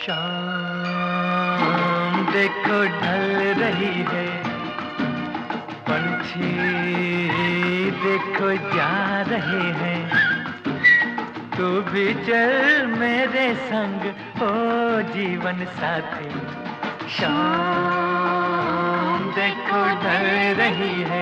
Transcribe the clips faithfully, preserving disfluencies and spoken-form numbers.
शाम देखो ढल रही है, पंछी देखो जा रहे हैं, तू भी चल मेरे संग ओ जीवन साथी। शाम देखो ढल रही है।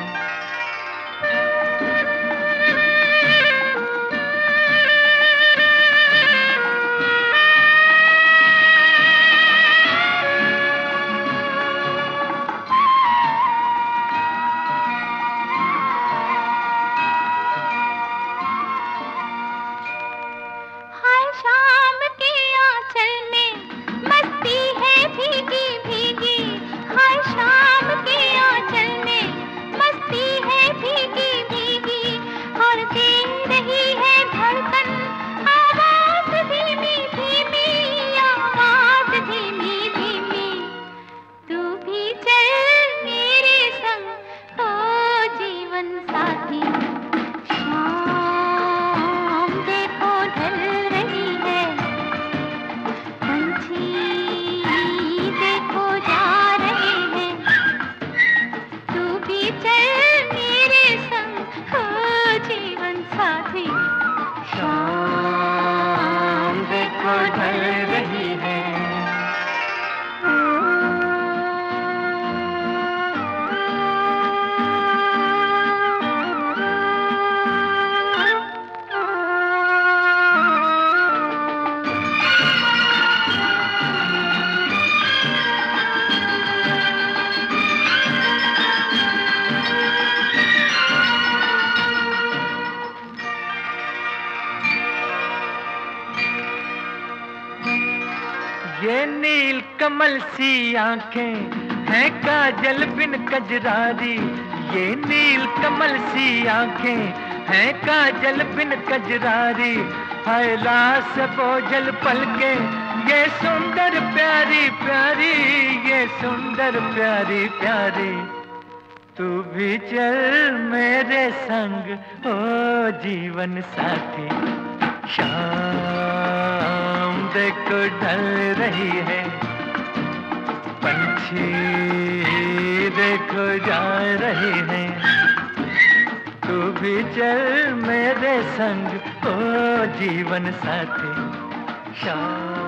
शाम देखो ढल रही है। ये नील कमल सी आंखें हैं काजल बिन कजरारी, ये नील कमल सी आंखें हैं काजल बिन कजरारी, हाय लाश बोझल पलके ये सुंदर प्यारी प्यारी, ये सुंदर प्यारी प्यारी, तू भी चल मेरे संग ओ जीवन साथी। शाम देखो ढल रही है, पंछी देखो जा रहे हैं, तू भी चल मेरे संग ओ जीवन साथी। शाम